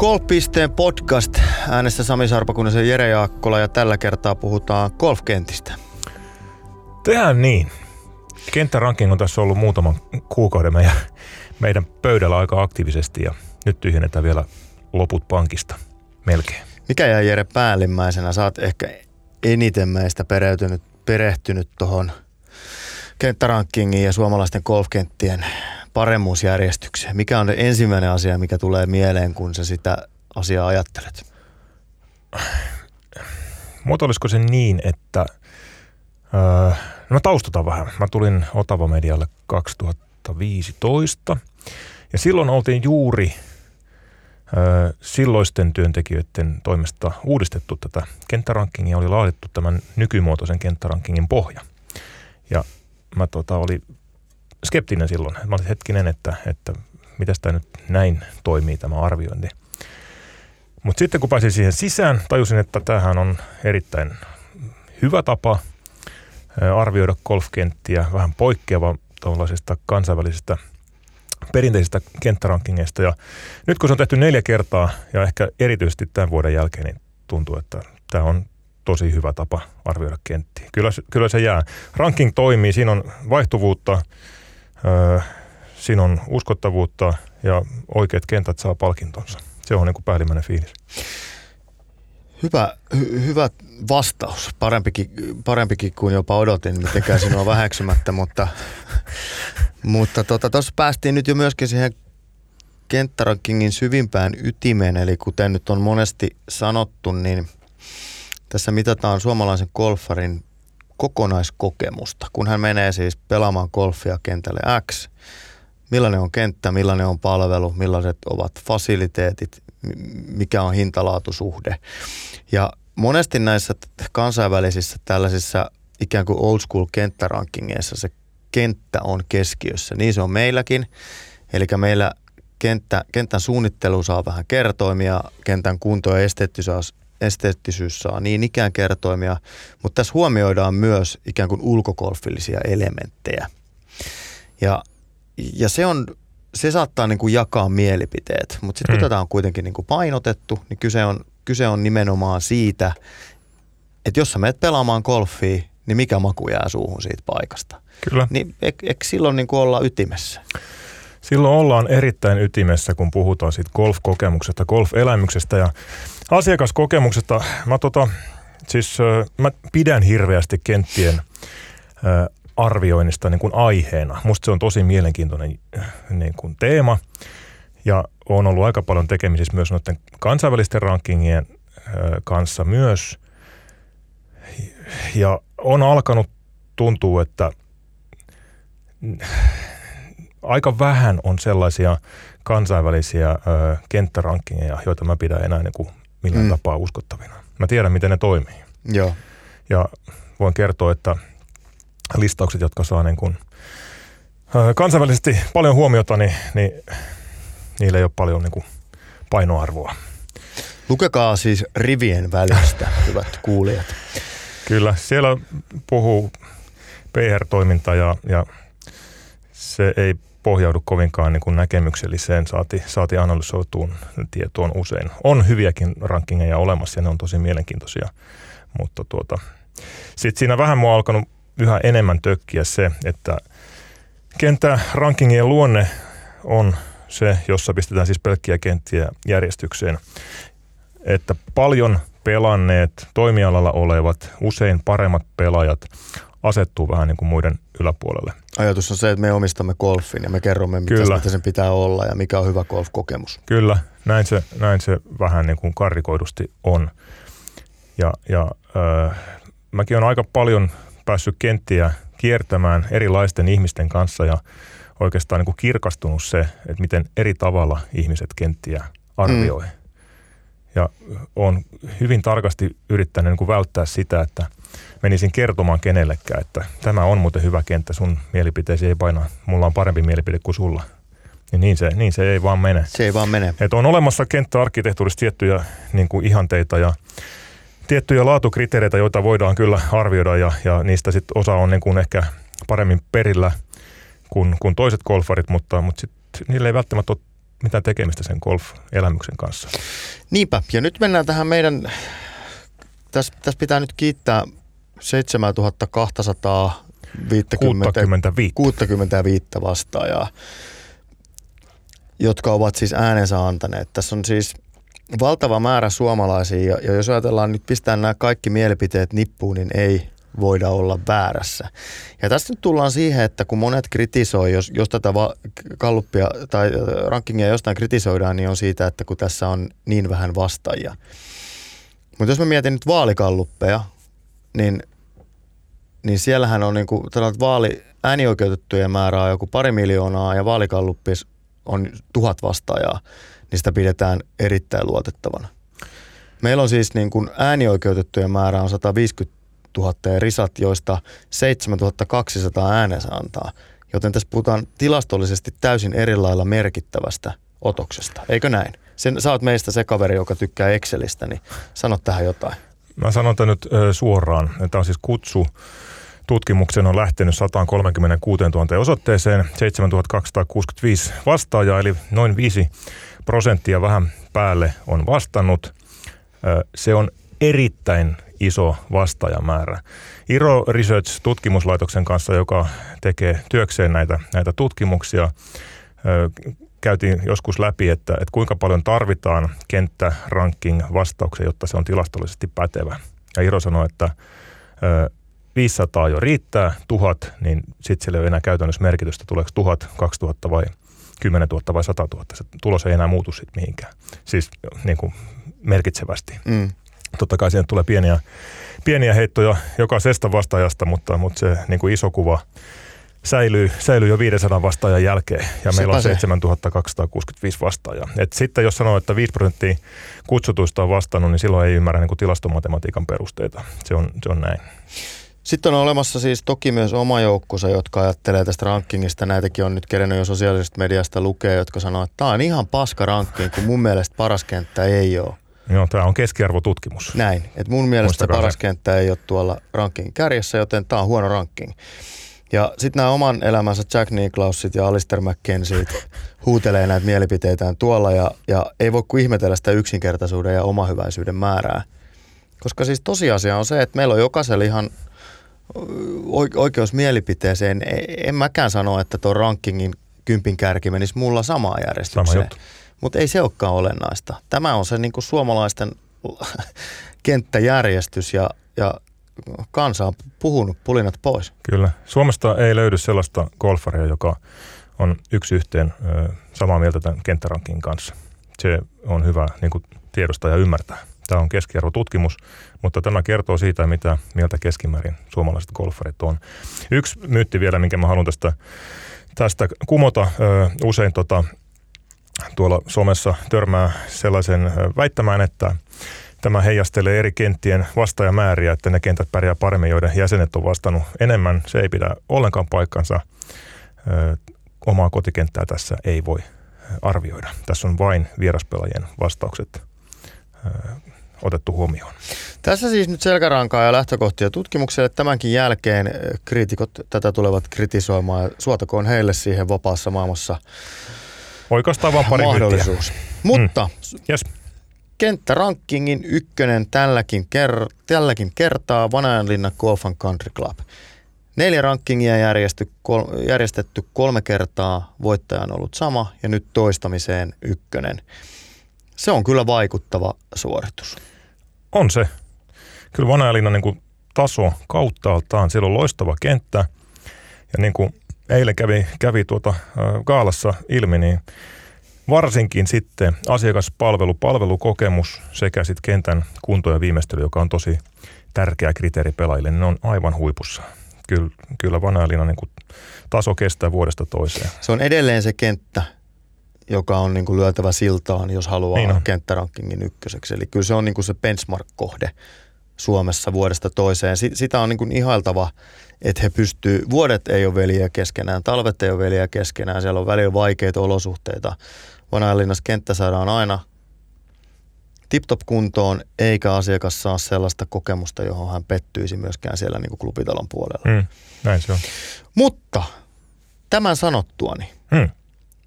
Golf.pisteen podcast. Äänessä Sami Sarpakunnisen Jere Jaakkola ja tällä kertaa puhutaan golfkentistä. Tehdään niin. Kenttäranking on tässä ollut muutaman kuukauden meidän pöydällä aika aktiivisesti ja nyt tyhjennetään vielä loput pankista. Melkein. Mikä jäi Jere päällimmäisenä? Sä oot ehkä eniten meistä perehtynyt tuohon kenttärankingiin ja suomalaisten golfkenttien paremmuusjärjestykseen. Mikä on ensimmäinen asia, mikä tulee mieleen, kun sä sitä asiaa ajattelet? Muotoilisiko se niin, että mä taustataan vähän. Mä tulin Otava Medialle 2015 ja silloin oltiin juuri silloisten työntekijöiden toimesta uudistettu tätä kenttärankingia, oli laadittu tämän nykymuotoisen kenttärankingin pohja. Ja mä olin skeptinen silloin. Mä olin hetkinen, että mitäs tämä nyt näin toimii tämä arviointi. Mutta sitten kun pääsin siihen sisään, tajusin, että tämähän on erittäin hyvä tapa arvioida golfkenttiä, vähän poikkeava tällaisesta kansainvälisestä perinteisistä kenttärankingeista. Ja nyt kun se on tehty 4 kertaa ja ehkä erityisesti tämän vuoden jälkeen, niin tuntuu, että tämä on tosi hyvä tapa arvioida kenttiä. Kyllä se jää. Ranking toimii, siinä on vaihtuvuutta, siinä on uskottavuutta ja oikeat kentät saa palkintonsa. Se on niin kuin päällimmäinen fiilis. Hyvä vastaus. Parempikin kuin jopa odotin, mitenkään sinua väheksymättä, mutta tuossa päästiin nyt jo myöskin siihen kenttärankingin syvimpään ytimeen, eli kuten nyt on monesti sanottu, niin tässä mitataan suomalaisen golfarin kokonaiskokemusta, kun hän menee siis pelaamaan golfia kentälle X. Millainen on kenttä, millainen on palvelu, millaiset ovat fasiliteetit, mikä on hintalaatusuhde. Ja monesti näissä kansainvälisissä tällaisissa ikään kuin old school kenttärankingeissa se kenttä on keskiössä. Niin se on meilläkin. Eli meillä kentän suunnittelu saa vähän kertoimia, kentän kunto ja esteettisyys saa niin ikään kertoimia, mutta tässä huomioidaan myös ikään kuin ulkogolfillisia elementtejä. Ja se saattaa niin kuin jakaa mielipiteet, mutta sitten kun tätä on kuitenkin niin kuin painotettu, niin kyse on nimenomaan siitä, että jos sä menet pelaamaan golfia, niin mikä maku jää suuhun siitä paikasta. Kyllä. Niin eikö silloin niin kuin olla ytimessä? Silloin ollaan erittäin ytimessä, kun puhutaan siitä golf-kokemuksesta, golf-elämyksestä ja asiakaskokemuksesta. Mä pidän hirveästi kenttien arvioinnista niin kuin aiheena. Musta se on tosi mielenkiintoinen niin kuin teema ja on ollut aika paljon tekemisissä myös noiden kansainvälisten rankingien kanssa myös. Ja on alkanut tuntua, että aika vähän on sellaisia kansainvälisiä kenttärankingeja, joita mä pidän enää niin kuin millään tapaa uskottavina. Mä tiedän, miten ne toimii. Joo. Ja voin kertoa, että listaukset, jotka saa niin kuin kansainvälisesti paljon huomiota, niin niillä ei ole paljon niin kuin painoarvoa. Lukekaa siis rivien välistä, hyvät kuulijat. Kyllä, siellä puhuu PR-toiminta ja se ei pohjaudu kovinkaan niin kuin näkemykselliseen, saati analysoituun tietoon usein. On hyviäkin rankingeja olemassa ja ne on tosi mielenkiintoisia, mutta sitten siinä vähän mua on alkanut yhä enemmän tökkiä se, että kenttärankingien luonne on se, jossa pistetään siis pelkkiä kenttiä järjestykseen, että paljon pelanneet, toimialalla olevat, usein paremmat pelaajat asettuu vähän niin kuin muiden yläpuolelle. Ajatus on se, että me omistamme golfin ja me kerromme, mitä sen pitää olla ja mikä on hyvä golf-kokemus. Kyllä, näin se vähän niin kuin karrikoidusti on. Mäkin olen aika paljon päässyt kenttiä kiertämään erilaisten ihmisten kanssa ja oikeastaan niin kuin kirkastunut se, että miten eri tavalla ihmiset kenttiä arvioi. Ja olen hyvin tarkasti yrittänyt niin kuin välttää sitä, että menisin kertomaan kenellekään, että tämä on muuten hyvä kenttä, sun mielipiteesi ei paina, mulla on parempi mielipide kuin sulla. Niin se ei vaan mene. Se ei vaan mene. Että on olemassa kenttäarkkitehtuurissa tiettyjä niin kuin ihanteita ja tiettyjä laatukriteereitä, joita voidaan kyllä arvioida ja niistä sitten osa on niin kuin ehkä paremmin perillä kuin toiset golfarit, mutta sitten niillä ei välttämättä ole mitään tekemistä sen golf-elämyksen kanssa. Niinpä, ja nyt mennään tähän meidän, tässä pitää nyt kiittää 7265 vastaajaa, jotka ovat siis äänensä antaneet. Tässä on siis valtava määrä suomalaisia, ja jos ajatellaan nyt pistää nämä kaikki mielipiteet nippuun, niin ei voida olla väärässä. Ja tästä nyt tullaan siihen, että kun monet kritisoi, jos tätä galluppia tai rankingia jostain kritisoidaan, niin on siitä, että kun tässä on niin vähän vastaajia. Mutta jos mä mietin nyt vaalikalluppeja, niin siellähän on niinku äänioikeutettujen määrä on joku 2 miljoonaa ja vaalikalluppis on 1000 vastaajaa, niin sitä pidetään erittäin luotettavana. Meillä on siis niin kuin äänioikeutettujen määrä on 150 000 ja risat, joista 7200 äänensä antaa. Joten tässä puhutaan tilastollisesti täysin eri lailla merkittävästä otoksesta. Eikö näin? Sä oot meistä se kaveri, joka tykkää Excelistä, niin sano tähän jotain. Mä sanon tämän nyt suoraan. Tämä on siis kutsu. Tutkimuksen on lähtenyt 136 000 osoitteeseen, 7265 vastaajaa, eli noin 5% vähän päälle on vastannut. Se on erittäin iso vastaajamäärä. Iro Research tutkimuslaitoksen kanssa, joka tekee työkseen näitä tutkimuksia, käytiin joskus läpi, että kuinka paljon tarvitaan kenttäranking-vastauksia, jotta se on tilastollisesti pätevä. Ja Iro sanoi, että 500 jo riittää, 1000, niin sitten sillä ei ole enää käytännössä merkitystä, tuleeko 1000, 2000 vai 10 000 vai 100 000. Se tulos ei enää muutu sitten mihinkään, siis niin kuin merkitsevästi. Totta kai siihen tulee pieniä heittoja jokaisesta vastaajasta, mutta se niin kuin iso kuva säilyy jo 500 vastaajan jälkeen, ja meillä on 7265 vastaajaa. Et sitten jos sanoo, että 5% kutsutuista on vastannut, niin silloin ei ymmärrä niin kuin tilastomatematiikan perusteita. Se on näin. Sitten on olemassa siis toki myös oma joukkonsa, jotka ajattelee tästä rankingista. Näitäkin on nyt kerennyt jo sosiaalisesta mediasta lukea, jotka sanoo, että tämä on ihan paska ranking, kun mun mielestä paras kenttä ei ole. Joo, tämä on keskiarvotutkimus. Näin, että mun mielestä paras kenttä ei ole tuolla rankingin kärjessä, joten tämä on huono ranking. Ja sitten nämä oman elämänsä Jack Nicklausit ja Alistair McKenzie't huutelee näitä mielipiteitään tuolla ja ei voi kuin ihmetellä sitä yksinkertaisuuden ja omahyväisyyden määrää. Koska siis tosiasia on se, että meillä on jokaisella ihan oikeus mielipiteeseen. En mäkään sano, että tuon rankingin 10 kärki menisi mulla samaan järjestykseen. Mutta ei se olekaan olennaista. Tämä on se niin kuin suomalaisten kenttäjärjestys ja kansa on puhunut pulinat pois. Kyllä. Suomesta ei löydy sellaista golfaria, joka on yksi yhteen samaa mieltä tämän kenttärankingin kanssa. Se on hyvä niin kuin tiedostaa ja ymmärtää. Tämä on keskiarvotutkimus, mutta tämä kertoo siitä, mitä mieltä keskimäärin suomalaiset golfarit on. Yksi myytti vielä, minkä mä haluan tästä kumota. Usein tuolla somessa törmää sellaisen väittämään, että tämä heijastelee eri kenttien vastaajamääriä, että ne kentät pärjää paremmin, joiden jäsenet on vastannut enemmän. Se ei pidä ollenkaan paikkansa. Omaa kotikenttää tässä ei voi arvioida. Tässä on vain vieraspelaajien vastaukset otettu huomioon. Tässä siis nyt selkärankaa ja lähtökohtia tutkimukselle. Tämänkin jälkeen kriitikot tätä tulevat kritisoimaan. Suotakoon heille siihen vapaassa maailmassa oikeastaan vaan pari mahdollisuus. Mutta yes. Kenttärankingin ykkönen tälläkin kertaa Vanajanlinna Golf & Country Club. 4 rankingia järjestetty 3 kertaa, voittaja on ollut sama ja nyt toistamiseen ykkönen. Se on kyllä vaikuttava suoritus. On se. Kyllä Vanajanlinnan niin kuin taso kauttaaltaan, siellä on loistava kenttä ja niin kuin eilen kävi gaalassa ilmi, niin varsinkin sitten palvelukokemus sekä sitten kentän kunto ja viimeistely, joka on tosi tärkeä kriteeri pelaajille, niin ne on aivan huipussa. Kyllä Vanajanlinnan niin kuin taso kestää vuodesta toiseen. Se on edelleen se kenttä, joka on niin kuin lyötävä siltaan, jos haluaa niin kenttärankingin ykköseksi. Eli kyllä se on niin kuin se benchmark-kohde Suomessa vuodesta toiseen. Sitä on niin kuin ihailtava, että he pystyy, vuodet ei ole veliä keskenään, talvet ei ole veliä keskenään, siellä on välillä vaikeita olosuhteita. Vanajanlinnassa kenttä saadaan aina tip-top kuntoon, eikä asiakas saa sellaista kokemusta, johon hän pettyisi myöskään siellä niin kuin klubitalon puolella. Näin se on. Mutta tämän sanottuani,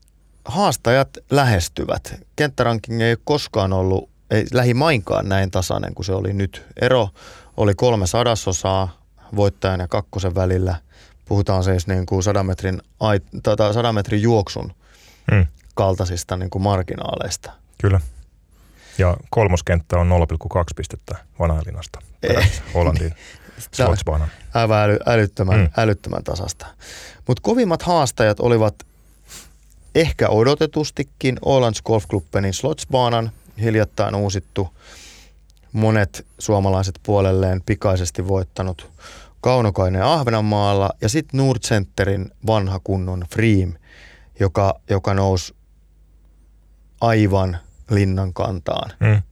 haastajat lähestyvät. Kenttäranking ei ole koskaan ollut, ei lähimainkaan näin tasainen kuin se oli nyt. Ero oli 3/100 voittajan ja kakkosen välillä. Puhutaan siis niin kuin 100 metrin juoksun kaltaisista niin kuin marginaaleista. Kyllä. Ja kolmoskenttä on 0,2 pistettä Vanahelinasta Hollantiin Slotsbanan. Aivan älyttömän tasasta. Mutta kovimmat haastajat olivat ehkä odotetustikin Ålands Golfklubbenin Slotsbanan, hiljattain uusittu, monet suomalaiset puolelleen pikaisesti voittanut Kaunokainen Ahvenanmaalla ja sitten Nordcenterin vanha kunnon Freem, joka nousi aivan linnan kantaan.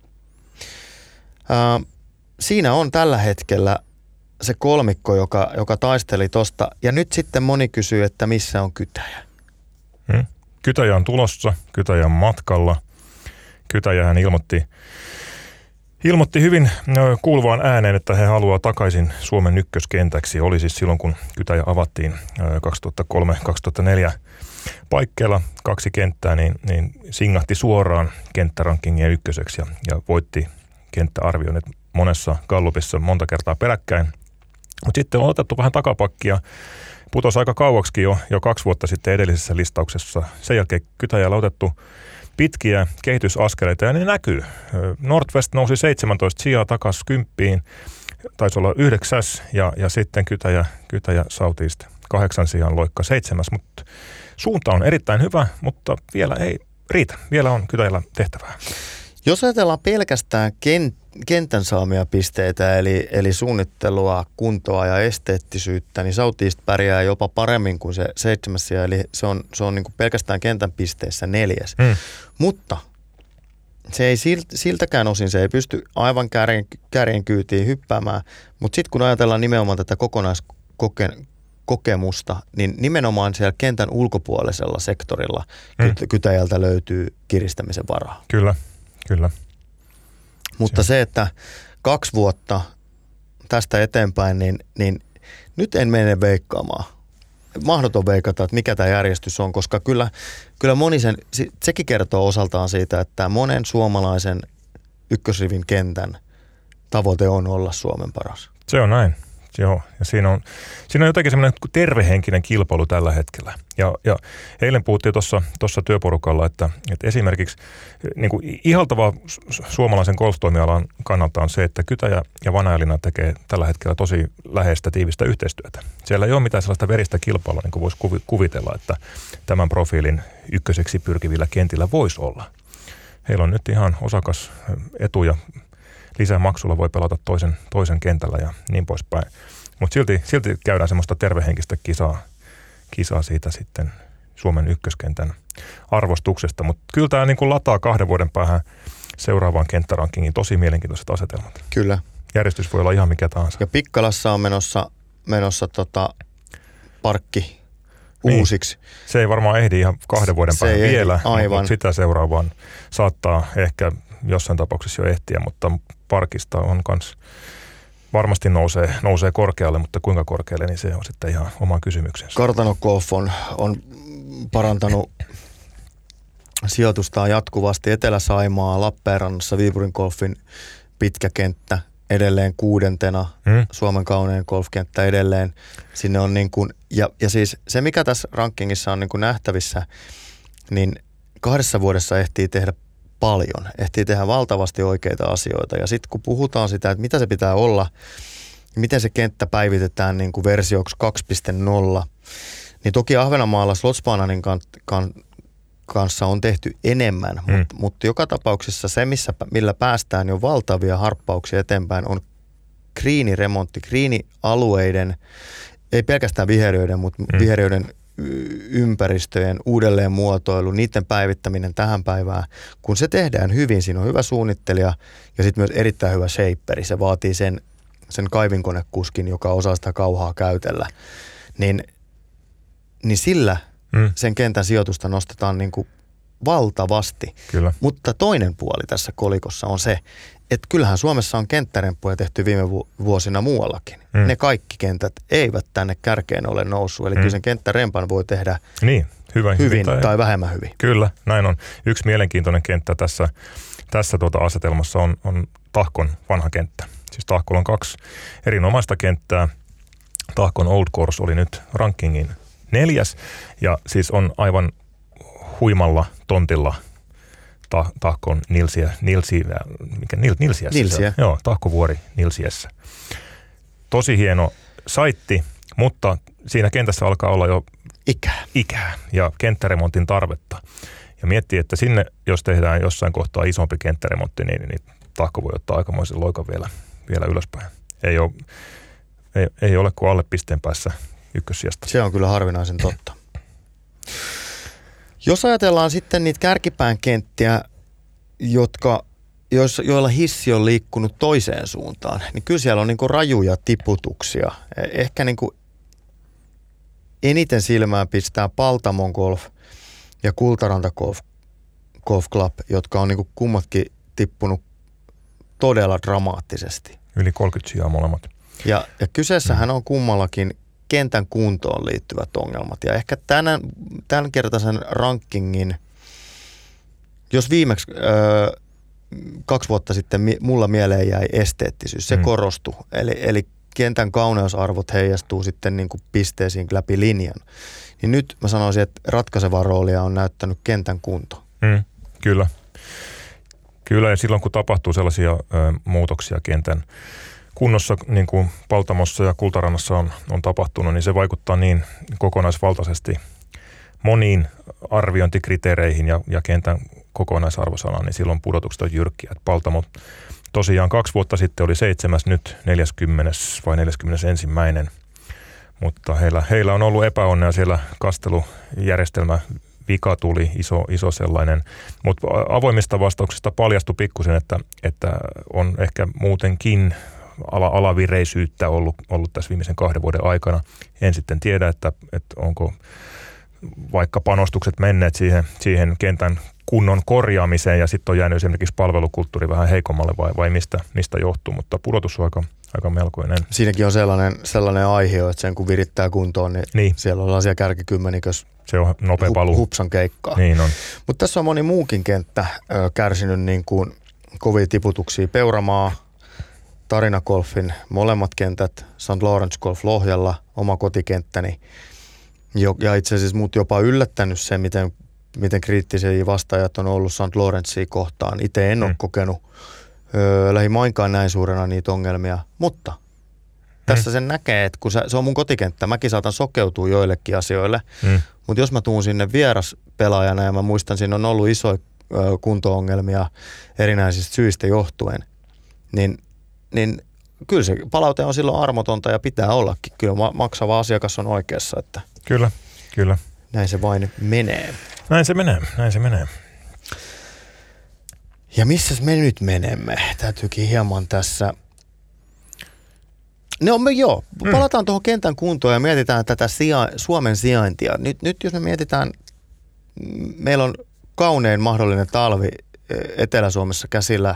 Siinä on tällä hetkellä se kolmikko, joka taisteli tosta. Ja nyt sitten moni kysyy, että missä on Kytäjä? Kytäjä on tulossa, Kytäjä on matkalla. Kytäjähän ilmoitti hyvin kuuluvaan ääneen, että he haluaa takaisin Suomen ykköskentäksi. Oli siis silloin, kun Kytäjä avattiin 2003-2004 paikkeilla 2 kenttää, niin singahti suoraan kenttärankingien ykköseksi ja voitti kenttäarvioinnit monessa gallupissa monta kertaa peräkkäin. Mutta sitten on otettu vähän takapakkia. Putosi aika kauaksikin jo 2 vuotta sitten edellisessä listauksessa. Sen jälkeen Kytäjällä otettu pitkiä kehitysaskeleita ja ne näkyy. Nordwest nousi 17 sijaa takaisin 10, taisi olla 9 ja sitten Kytäjä Southeast 8 sijaan loikka 7, mutta suunta on erittäin hyvä, mutta vielä ei riitä. Vielä on Kytäjällä tehtävää. Jos ajatellaan pelkästään kentän saamia pisteitä, eli suunnittelua, kuntoa ja esteettisyyttä, niin Southeast pärjää jopa paremmin kuin se 7. sija, eli se on niin kuin pelkästään kentän pisteissä 4. Mutta se ei siltäkään osin, se ei pysty aivan kärjen kyytiin hyppäämään, mutta sitten kun ajatellaan nimenomaan tätä kokemusta, niin nimenomaan siellä kentän ulkopuolisella sektorilla Kytäjältä löytyy kiristämisen varaa. Kyllä. Mutta se, että 2 vuotta tästä eteenpäin, niin nyt en mene veikkaamaan. Mahdoton veikata, että mikä tämä järjestys on, koska kyllä moni sekin kertoo osaltaan siitä, että monen suomalaisen ykkösrivin kentän tavoite on olla Suomen paras. Se on näin. Joo, ja siinä on jotenkin semmoinen tervehenkinen kilpailu tällä hetkellä. Ja eilen puhuttiin tuossa työporukalla, että esimerkiksi niin kuin ihaltavaa suomalaisen golftoimialan kannalta on se, että Kytäjä ja Vanahelina tekee tällä hetkellä tosi läheistä tiivistä yhteistyötä. Siellä ei ole mitään sellaista veristä kilpailua, niin kuin voisi kuvitella, että tämän profiilin ykköseksi pyrkivillä kentillä voisi olla. Heillä on nyt ihan osakas etu ja lisämaksulla voi pelata toisen kentällä ja niin poispäin. Mutta silti käydään semmoista tervehenkistä kisaa siitä sitten Suomen ykköskentän arvostuksesta. Mutta kyllä tämä niin kuin lataa 2 vuoden päähän seuraavaan kenttärankingin tosi mielenkiintoiset asetelmat. Kyllä. Järjestys voi olla ihan mikä tahansa. Ja Pikkalassa on menossa parkki uusiksi. Niin. Se ei varmaan ehdi ihan 2 vuoden päähän vielä, mutta sitä seuraavaan saattaa ehkä jossain tapauksessa jo ehtiä, mutta parkista on kans varmasti nousee korkealle, mutta kuinka korkealle, niin se on sitten ihan oma kysymyksensä. Kartano Golf on parantanut sijoitustaan jatkuvasti. Etelä-Saimaa, Lappeenrannassa Viipurin Golfin pitkä kenttä edelleen 6. Suomen kaunein golfkenttä edelleen. Sinne on niin kuin, ja siis se mikä tässä rankingissa on niin kuin nähtävissä, niin 2 vuodessa ehtii tehdä paljon. Ehtii tehdä valtavasti oikeita asioita. Ja sitten kun puhutaan sitä, että mitä se pitää olla, miten se kenttä päivitetään niin kuin versioksi 2.0, niin toki Ahvenanmaalla Slotsbananin kanssa on tehty enemmän, mutta joka tapauksessa se, millä päästään jo valtavia harppauksia eteenpäin, on kriiniremontti, kriinialueiden, ei pelkästään viheriöiden, mutta viheriöiden ympäristöjen uudelleenmuotoilu, niiden päivittäminen tähän päivään. Kun se tehdään hyvin, siinä on hyvä suunnittelija ja sitten myös erittäin hyvä shaperi. Se vaatii sen kaivinkonekuskin, joka osaa sitä kauhaa käytellä. Niin sillä sen kentän sijoitusta nostetaan niin kuin valtavasti. Kyllä. Mutta toinen puoli tässä kolikossa on se, että kyllähän Suomessa on kenttäremppuja tehty viime vuosina muuallakin. Ne kaikki kentät eivät tänne kärkeen ole noussut. Eli kyllä sen kenttärempan voi tehdä hyvin tai vähemmän hyvin. Kyllä, näin on. Yksi mielenkiintoinen kenttä tässä asetelmassa on Tahkon vanha kenttä. Siis Tahkolla on 2 erinomaista kenttää. Tahkon Old Course oli nyt rankingin 4. ja siis on aivan huimalla tontilla Tahkon Nilsiässä. Joo, Tahkovuori Nilsiässä. Tosi hieno saitti, mutta siinä kentässä alkaa olla jo ikää ja kenttäremontin tarvetta. Ja miettii, että sinne, jos tehdään jossain kohtaa isompi kenttäremontti, niin Tahko voi ottaa aikamoisen loikan vielä ylöspäin. Ei ole kuin alle pisteen päässä ykkössijasta. Se on kyllä harvinaisen totta. Jos ajatellaan sitten niitä kärkipään kenttiä, joilla hissi on liikkunut toiseen suuntaan, niin kyllä siellä on niinku rajuja tiputuksia. Ehkä niinku eniten silmään pistää Paltamon Golf ja Kultaranta Golf Club, jotka on niinku kummatkin tippunut todella dramaattisesti. Yli 30 sijaa molemmat. Ja kyseessähän on kummallakin kentän kuntoon liittyvät ongelmat. Ja ehkä tämänkertaisen rankingin, jos viimeksi 2 vuotta sitten mulla mieleen jäi esteettisyys, se korostui. Eli kentän kauneusarvot heijastuu sitten niin kuin pisteisiin läpi linjan. Niin nyt mä sanoisin, että ratkaisevaa roolia on näyttänyt kentän kunto. Kyllä. Kyllä, ja silloin kun tapahtuu sellaisia muutoksia kentän kunnossa, niin kuin Paltamossa ja Kultarannassa on tapahtunut, niin se vaikuttaa niin kokonaisvaltaisesti moniin arviointikriteereihin ja kentän kokonaisarvosanaan, niin silloin pudotukset on jyrkkiä. Paltamo tosiaan 2 vuotta sitten oli 7, nyt 40. vai 41. Mutta heillä on ollut epäonnea siellä kastelujärjestelmä. Vika tuli, iso sellainen, mutta avoimista vastauksista paljastui pikkusen, että on ehkä muutenkin alavireisyyttä ollut tässä viimeisen 2 vuoden aikana. En sitten tiedä, että onko vaikka panostukset menneet siihen kentän kunnon korjaamiseen ja sitten on jäänyt esimerkiksi palvelukulttuuri vähän heikommalle vai mistä johtuu, mutta pudotus on aika melkoinen. Siinäkin on sellainen aihe, että sen kun virittää kuntoon, niin siellä ollaan siellä kärkikymmenikös. Se on nopea paluu. Hupsan keikkaa. Niin on. Mutta tässä on moni muukin kenttä kärsinyt niin kuin kovia tiputuksia. Peuramaa, Tarina Golfin molemmat kentät, St. Lawrence Golf Lohjalla, oma kotikenttäni. Ja itse asiassa mut jopa yllättänyt se, miten kriittisiä vastaajat on ollut St. Lawrencea kohtaan. Itse en ole kokenut lähimainkaan näin suurena niitä ongelmia, mutta tässä sen näkee, että kun se on mun kotikenttä, mäkin saatan sokeutua joillekin asioille, mutta jos mä tuun sinne vieraspelaajana ja mä muistan, siinä on ollut isoja kunto-ongelmia erinäisistä syistä johtuen, niin kyllä se palaute on silloin armotonta ja pitää ollakin. Kyllä maksava asiakas on oikeassa, että Kyllä. Näin se vain menee. Näin se menee. Ja missäs me nyt menemme? Täytyykin hieman tässä. Palataan tuohon kentän kuntoon ja mietitään tätä Suomen sijaintia. Nyt jos me mietitään, meillä on kaunein mahdollinen talvi Etelä-Suomessa käsillä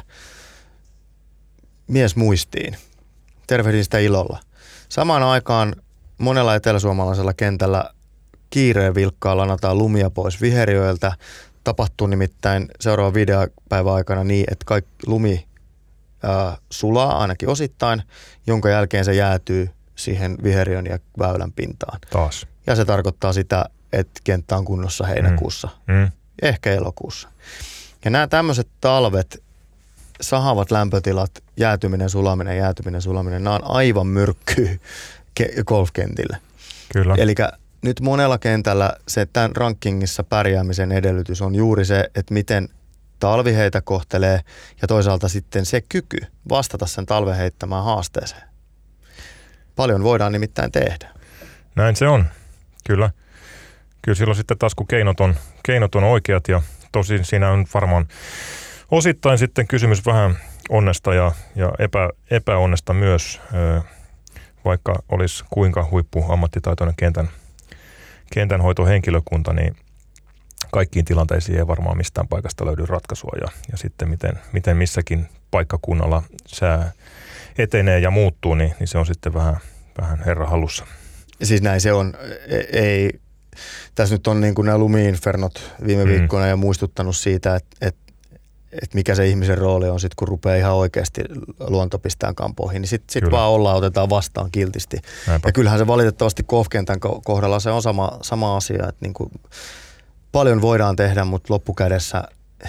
mies muistiin. Tervehdin sitä ilolla. Samaan aikaan monella eteläsuomalaisella kentällä kiireen vilkkaa lanataan lumia pois viheriöiltä. Tapahtuu nimittäin seuraavan 5 päivän aikana niin, että kaikki lumi sulaa ainakin osittain, jonka jälkeen se jäätyy siihen viheriön ja väylän pintaan. Taas. Ja se tarkoittaa sitä, että kenttä on kunnossa heinäkuussa, ehkä elokuussa. Ja nämä tämmöiset talvet, sahavat lämpötilat, jäätyminen, sulaminen, nämä on aivan myrkkyä golfkentille. Kyllä. Elikkä nyt monella kentällä se tämän rankingissa pärjäämisen edellytys on juuri se, että miten talvi heitä kohtelee ja toisaalta sitten se kyky vastata sen talven heittämään haasteeseen. Paljon voidaan nimittäin tehdä. Näin se on, kyllä. Kyllä silloin sitten taas kun keinot on oikeat ja tosin siinä on varmaan osittain sitten kysymys vähän onnesta ja epäonnesta myös, vaikka olisi kuinka huippuammattitaitoinen kentänhoitohenkilökunta, niin kaikkiin tilanteisiin ei varmaan mistään paikasta löydy ratkaisua ja sitten miten missäkin paikkakunnalla sää etenee ja muuttuu, niin se on sitten vähän herran hallussa. Siis näin se on. tässä nyt on niin kuin nämä lumi-infernot viime viikkoina ja muistuttanut siitä, että mikä se ihmisen rooli on sitten, kun rupeaa ihan oikeasti luonto pistää kampoihin, niin sitten vaan otetaan vastaan kiltisti. Näinpä. Ja kyllähän se valitettavasti golfkentän kohdalla se on sama asia, että niin kuin paljon voidaan tehdä, mutta loppukädessä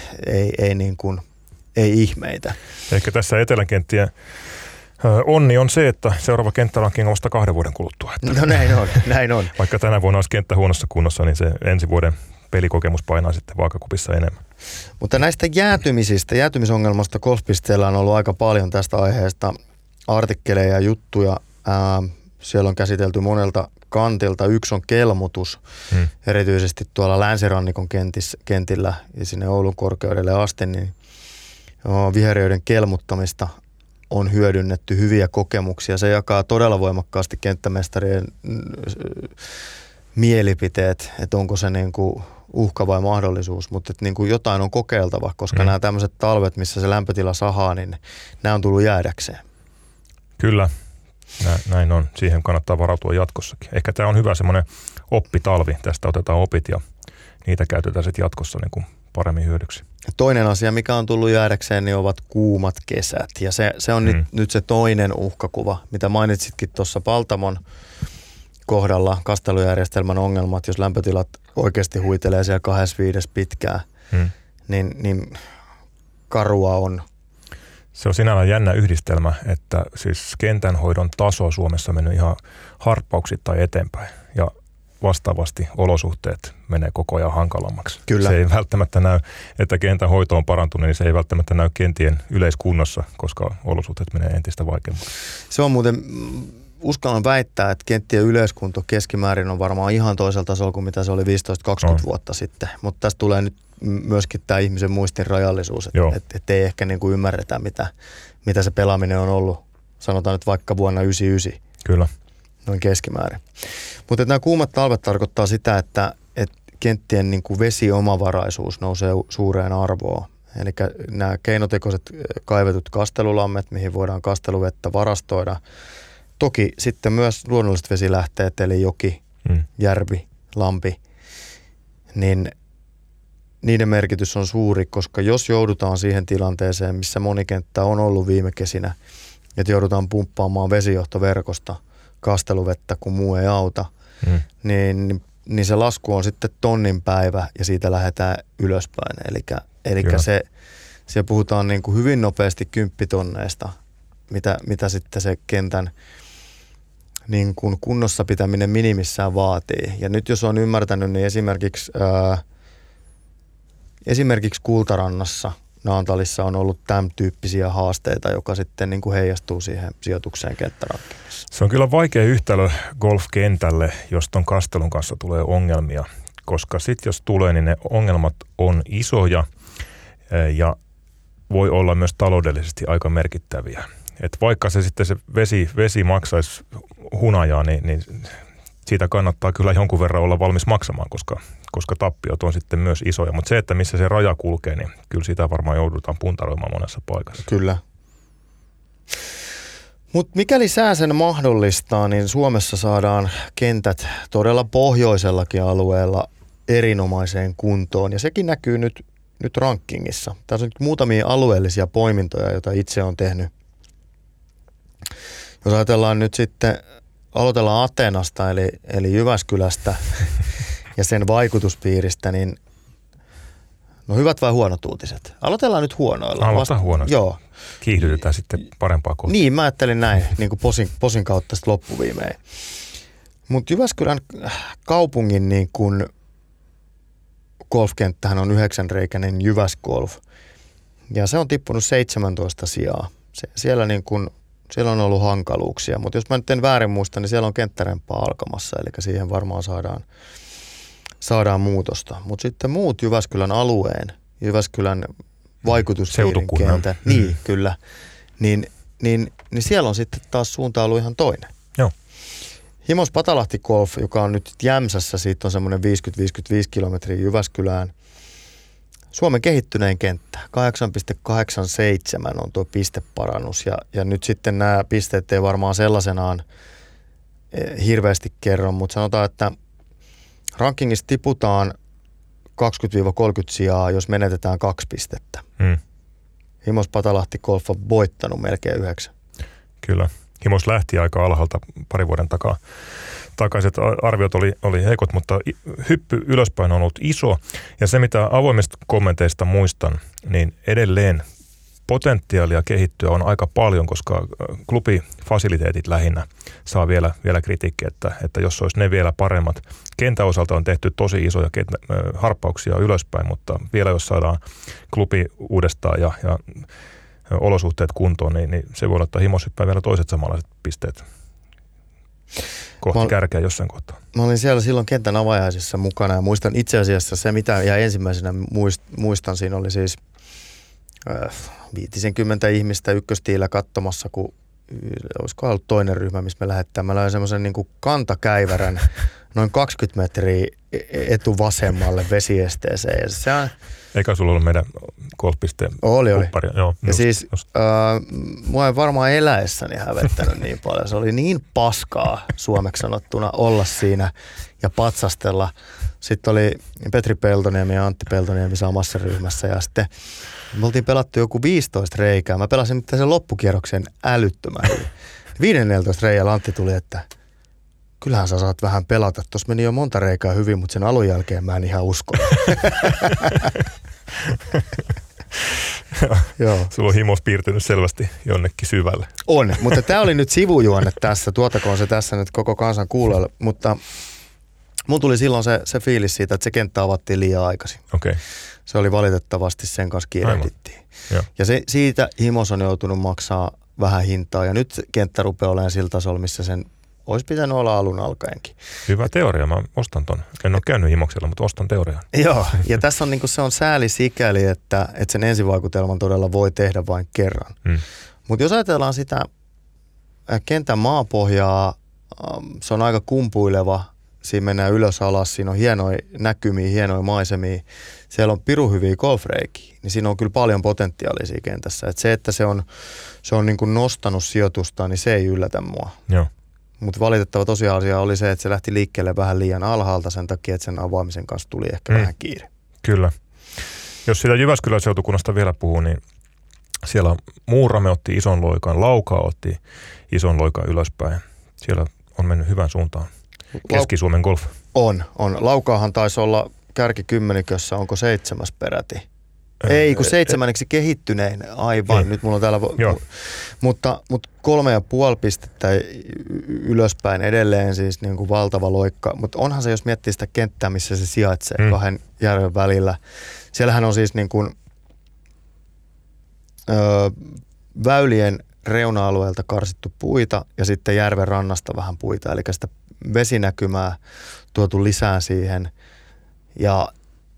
ei ihmeitä. Ehkä tässä eteläkenttien onni on se, että seuraava kenttäranking on vasta 2 vuoden kuluttua. No näin on. Vaikka tänä vuonna olisi kenttä huonossa kunnossa, niin se ensi vuoden pelikokemus painaa sitten vaakakupissa enemmän. Mutta näistä jäätymisongelmasta golfpisteellä on ollut aika paljon tästä aiheesta artikkeleja ja juttuja. Siellä on käsitelty monelta kantilta. Yksi on kelmutus, erityisesti tuolla länsirannikon kentillä ja sinne Oulun korkeudelle asti, niin viheriöiden kelmuttamista on hyödynnetty, hyviä kokemuksia. Se jakaa todella voimakkaasti kenttämestarien mielipiteet, että onko se niin kuin uhka vai mahdollisuus, mutta että niin kuin jotain on kokeiltava, koska nämä tämmöiset talvet, missä se lämpötila sahaa, niin nämä on tullut jäädäkseen. Kyllä, näin on. Siihen kannattaa varautua jatkossakin. Ehkä tämä on hyvä semmoinen oppitalvi. Tästä otetaan opit ja niitä käytetään sitten jatkossa niin kuin paremmin hyödyksi. Toinen asia, mikä on tullut jäädäkseen, niin ovat kuumat kesät. Ja se on nyt se toinen uhkakuva, mitä mainitsitkin tuossa Paltamon kohdalla, kastelujärjestelmän ongelmat, jos lämpötilat oikeasti huitelee siellä 2-5 pitkään, niin karua on. Se on sinällään jännä yhdistelmä, että siis kentänhoidon taso Suomessa on mennyt ihan harppauksittain eteenpäin ja vastaavasti olosuhteet menee koko ajan hankalammaksi. Kyllä. Se ei välttämättä näy, että kentän hoito on parantunut, niin se ei välttämättä näy kentien yleiskunnossa, koska olosuhteet menee entistä vaikeammaksi. Se on muuten, uskallan väittää, että kenttien yleiskunto keskimäärin on varmaan ihan toisella tasolla kuin mitä se oli 15-20 vuotta sitten, mutta tässä tulee nyt myöskin tämä ihmisen muistin rajallisuus, että ei ehkä niin kuin ymmärretä, mitä se pelaaminen on ollut, sanotaan nyt vaikka vuonna 1999. Kyllä. Noin keskimäärin. Mutta nämä kuumat talvet tarkoittaa sitä, että kenttien niin kuin vesiomavaraisuus nousee suureen arvoon. Eli nämä keinotekoiset kaivetut kastelulammet, mihin voidaan kasteluvettä varastoida. Toki sitten myös luonnolliset vesilähteet, eli joki, järvi, lampi, niin niiden merkitys on suuri, koska jos joudutaan siihen tilanteeseen, missä moni kenttä on ollut viime kesinä, että joudutaan pumppaamaan vesijohtoverkosta kasteluvettä, kun muu ei auta, niin se lasku on sitten tonnin päivä ja siitä lähdetään ylöspäin. Eli siellä puhutaan niin kuin hyvin nopeasti 10 tonneista, mitä sitten se kentän niin kuin kunnossa pitäminen minimissään vaatii. Ja nyt jos on ymmärtänyt, niin esimerkiksi Kultarannassa Naantalissa on ollut tämän tyyppisiä haasteita, joka sitten niin kuin heijastuu siihen sijoitukseen kenttärankingissa. Se on kyllä vaikea yhtälö golfkentälle, jos ton kastelun kanssa tulee ongelmia, koska sitten jos tulee, niin ne ongelmat on isoja ja voi olla myös taloudellisesti aika merkittäviä. Et vaikka se sitten se vesi maksaisi hunajaa, niin siitä kannattaa kyllä jonkun verran olla valmis maksamaan, koska tappiot on sitten myös isoja. Mutta se, että missä se raja kulkee, niin kyllä sitä varmaan joudutaan puntaroimaan monessa paikassa. Kyllä. Mutta mikäli sää sen mahdollistaa, niin Suomessa saadaan kentät todella pohjoisellakin alueella erinomaiseen kuntoon. Ja sekin näkyy nyt rankingissa. Tässä on nyt muutamia alueellisia poimintoja, joita itse olen tehnyt. Jos ajatellaan nyt sitten, aloitellaan Ateenasta eli Jyväskylästä ja sen vaikutuspiiristä, niin no hyvät vai huonot uutiset? Aloitellaan nyt huonoilla. Aloitetaan huonoista. Joo. Kiihdytetään sitten parempaa kohtaa. Niin, mä ajattelin näin, niin kuin posin kautta sitten loppuviimein. Mutta Jyväskylän kaupungin niin kuin golfkenttähän on 9-reikäinen Jyväsgolf. Ja se on tippunut 17 sijaa. Siellä on ollut hankaluuksia, mutta jos mä nyt en väärin muista, niin siellä on kenttärempaa alkamassa, eli siihen varmaan saadaan muutosta. Mutta sitten muut Jyväskylän alueen, Jyväskylän vaikutuspiirin kentän, niin kyllä, niin siellä on sitten taas suunta ollut ihan toinen. Joo. Himos Patalahti Golf, joka on nyt Jämsässä, siitä on semmoinen 50-55 kilometriä Jyväskylään. Suomen kehittynein kenttä, 8,87 on tuo pisteparannus ja nyt sitten nämä pisteet ei varmaan sellaisenaan hirveästi kerro, mutta sanotaan, että rankingissa tiputaan 20-30 sijaa, jos menetetään 2 pistettä. Himos Patalahti Golf on voittanut melkein 9. Kyllä. Himos lähti aika alhaalta pari vuoden takaiset arviot oli heikot, mutta hyppy ylöspäin on ollut iso. Ja se, mitä avoimista kommenteista muistan, niin edelleen potentiaalia kehittyä on aika paljon, koska klubifasiliteetit lähinnä saa vielä kritiikkiä, että jos olisi ne vielä paremmat. Kentän osalta on tehty tosi isoja harppauksia ylöspäin, mutta vielä jos saadaan klubi uudestaan ja olosuhteet kuntoon, niin se voi ottaa Himos hyppää vielä toiset samanlaiset pisteet kohti kärkeä jossain kohtaa. Mä olin siellä silloin kentän avajaisissa mukana ja muistan itse asiassa se, mitä ja ensimmäisenä muistan siinä oli siis 50 ihmistä ykköstiillä katsomassa, kun olisiko ollut toinen ryhmä, missä me lähdetään. Mä löin semmoisen niin kuin kantakäivärän noin 20 metriä etuvasemmalle vesiesteeseen. Eikä sulla ollut meidän golfpisteen kuppari? Joo, ja siis mua ei varmaan eläessäni hävettänyt niin paljon. Se oli niin paskaa suomeksi sanottuna olla siinä ja patsastella. Sitten oli Petri Peltoniemi ja Antti Peltoniemi samassa ryhmässä ja sitten me oltiin pelattu joku 15 reikää. Mä pelasin sen loppukierroksen älyttömän hyvin. 15 reijällä Antti tuli, että kyllähän sä saat vähän pelata. Tuossa meni jo monta reikää hyvin, mutta sen alun jälkeen mä en ihan usko. Joo. Sulla on himos piirtynyt selvästi jonnekin syvälle. On, mutta tämä oli nyt sivujuonne tässä. Tuotakoon se tässä nyt koko kansan kuulijoille. Mutta mun tuli silloin se fiilis siitä, että se kenttä avattiin liian aikaisin. Okay. Se oli valitettavasti sen kanssa kiirehdittiin. Ja siitä Himos on joutunut maksaa vähän hintaa. Ja nyt kenttä rupeaa olemaan sillä tasolla, missä sen olisi pitänyt olla alun alkaenkin. Hyvä teoria. Mä ostan ton. En ole käynyt Himoksella, mutta ostan teorian. Joo. Ja tässä on, se on sääli sikäli, että sen ensivaikutelman todella voi tehdä vain kerran. Mutta jos ajatellaan sitä kentän maapohjaa, se on aika kumpuileva. Siinä mennään ylös alas, siinä on hienoja näkymiä, hienoja maisemia. Siellä on pirun hyviä golfreikiä, niin siinä on kyllä paljon potentiaalia siinä kentässä. Että se on niin kuin nostanut sijoitusta, niin se ei yllätä mua. Joo. Mutta valitettava tosiasia oli se, että se lähti liikkeelle vähän liian alhaalta sen takia, että sen avaamisen kanssa tuli ehkä vähän kiire. Kyllä. Jos sitä Jyväskylän seutukunnasta vielä puhuu, niin siellä Muurame otti ison loikan, Laukaa otti ison loikan ylöspäin. Siellä on mennyt hyvään suuntaan. Keski-Suomen golf. On. Laukaahan taisi olla kärkikymmenikössä, onko 7. peräti? Ei, kun 7. kehittynein, aivan. Nyt mulla on täällä, mutta 3,5 pistettä ylöspäin edelleen siis niin kuin valtava loikka. Mutta onhan se, jos miettii sitä kenttää, missä se sijaitsee 2 järven välillä. Siellähän on siis niin kuin, väylien reuna-alueelta karsittu puita ja sitten järven rannasta vähän puita. Eli sitä vesinäkymää tuotu lisää siihen ja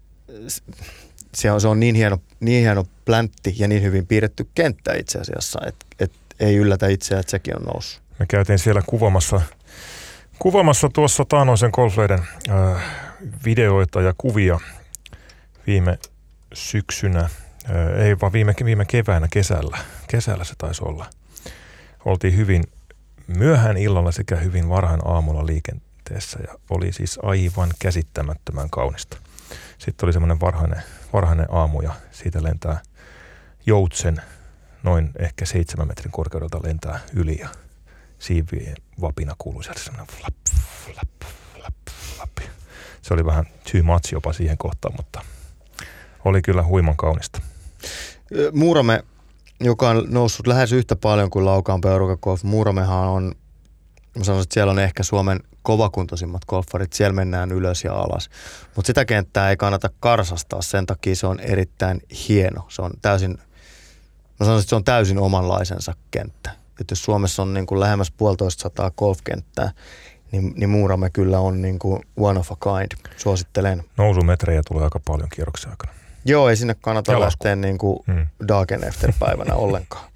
se on niin hieno pläntti ja niin hyvin piirretty kenttä itse asiassa, että ei yllätä itseä, että sekin on noussut. Me käytiin siellä kuvaamassa tuossa taanoisen golfleiden videoita ja kuvia viime syksynä, ei vaan viime keväänä, kesällä se taisi olla. Oltiin hyvin myöhään illalla sekä hyvin varhain aamulla liikenteessä ja oli siis aivan käsittämättömän kaunista. Sitten oli semmoinen varhainen aamu ja siitä lentää joutsen noin ehkä 7 metrin korkeudelta lentää yli ja siivien vapina kuului sieltä semmoinen flap, flap, flap, flap. Se oli vähän too much jopa siihen kohtaan, mutta oli kyllä huiman kaunista. Muurame, joka on noussut lähes yhtä paljon kuin Laukaan Peuruka Golf. Muuramehan on, mä sanoisin, että siellä on ehkä Suomen kovakuntoisimmat golfarit. Siellä mennään ylös ja alas. Mutta sitä kenttää ei kannata karsastaa. Sen takia se on erittäin hieno. Se on täysin, mä sanoisin, että se on täysin omanlaisensa kenttä. Että jos Suomessa on niin kuin lähemmäs 150 golfkenttää, niin Muurame kyllä on niin kuin one of a kind. Suosittelen. Nousumetrejä tulee aika paljon kierroksen aikana. Joo, ei sinne kannata lähteä niin kuin dagen efter päivänä ollenkaan.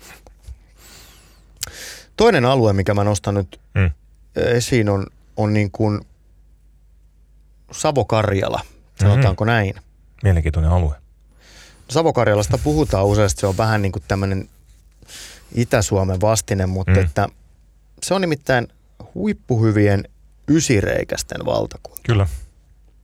Toinen alue, mikä mä nostan nyt esiin, on niin kuin Savo-Karjala, sanotaanko näin. Mielenkiintoinen alue. Savo-Karjalasta puhutaan useasti, se on vähän niin kuin tämmöinen Itä-Suomen vastine, mutta että se on nimittäin huippuhyvien ysireikäisten valtakunta. Kyllä.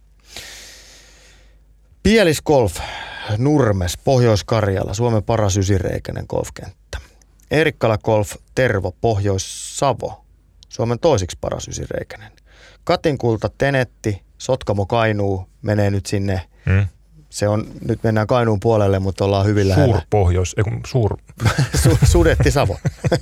Pielis Golf, Nurmes, Pohjois-Karjala, Suomen paras ysireikäinen golfkenttä. Eerikkala Golf, Tervo, Pohjois-Savo, Suomen toisiksi paras ysireikäinen. Katinkulta, Tenetti, Sotkamo, Kainuu, menee nyt sinne. Se on, nyt mennään Kainuun puolelle, mutta ollaan hyvin lähellä. Sudetti, Savo.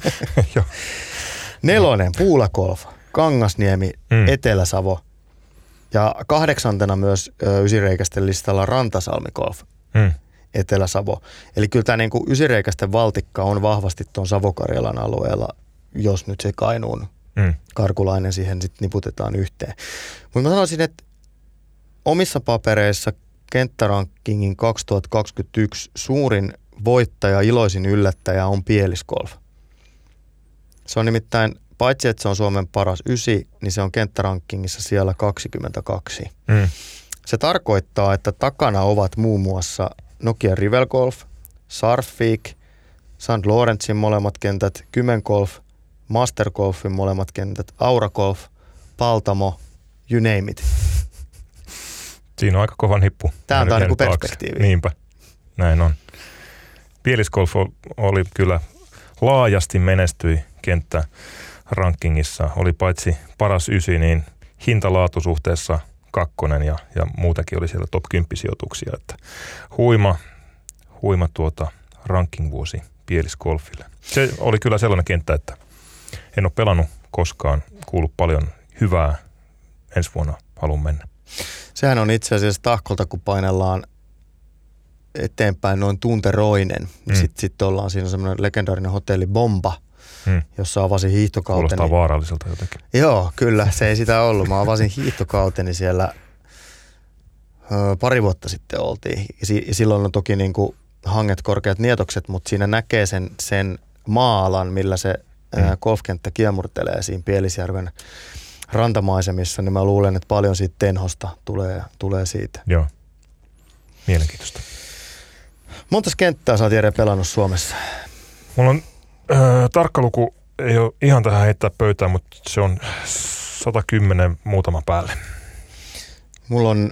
4. Puula Golf, Kangasniemi, Etelä-Savo. Ja 8. myös ysireikäisten listalla Rantasalmi Golf, Etelä-Savo. Eli kyllä tämä niinku ysireikäisten valtikka on vahvasti tuon Savo-Karjalan alueella, jos nyt se Kainuun karkulainen siihen sitten niputetaan yhteen. Mutta mä sanoisin, että omissa papereissa kenttärankingin 2021 suurin voittaja, iloisin yllättäjä on Pielis Golf. Se on nimittäin, paitsi että se on Suomen paras 9, niin se on kenttärankingissa siellä 22. Se tarkoittaa, että takana ovat muun muassa Nokia Rivel Golf, Surfik, St. Lorenzin molemmat kentät, Kymen Golf, Master Golfin molemmat kentät, Aura Golf, Paltamo, you name it. Siinä on aika kova nippu. Tämä on niin kuin perspektiivi. Niinpä, näin on. Pielis Golf oli kyllä laajasti menestyi kenttärankingissa. Oli paitsi paras 9, niin hintalaatusuhteessa 2 ja muutakin oli siellä top 10 sijoituksia. Että huima ranking-vuosi Pielis Golfille. Se oli kyllä sellainen kenttä, että en ole pelannut koskaan, kuullut paljon hyvää. Ensi vuonna haluan mennä. Sehän on itse asiassa tahkolta, kun painellaan eteenpäin noin tunteroinen. Sitten ollaan siinä semmoinen legendaarinen hotelli Bomba, jossa avasin hiihtokauteni. Kuulostaa vaaralliselta jotenkin. Joo, kyllä. Se ei sitä ollut. Mä avasin hiihtokauteni siellä pari vuotta sitten oltiin. Ja silloin on toki niin kuin hanget, korkeat nietokset, mutta siinä näkee sen maa-alan, millä se golfkenttä kiemurtelee siinä Pielisjärven rantamaisemissa, niin mä luulen, että paljon siitä tenhosta tulee siitä. Joo, mielenkiintoista. Montas kenttää sä oot, Jere, pelannut Suomessa? Mulla on tarkka luku, ei ole ihan tähän heittää pöytään, mutta se on 110 muutama päälle. Mulla on,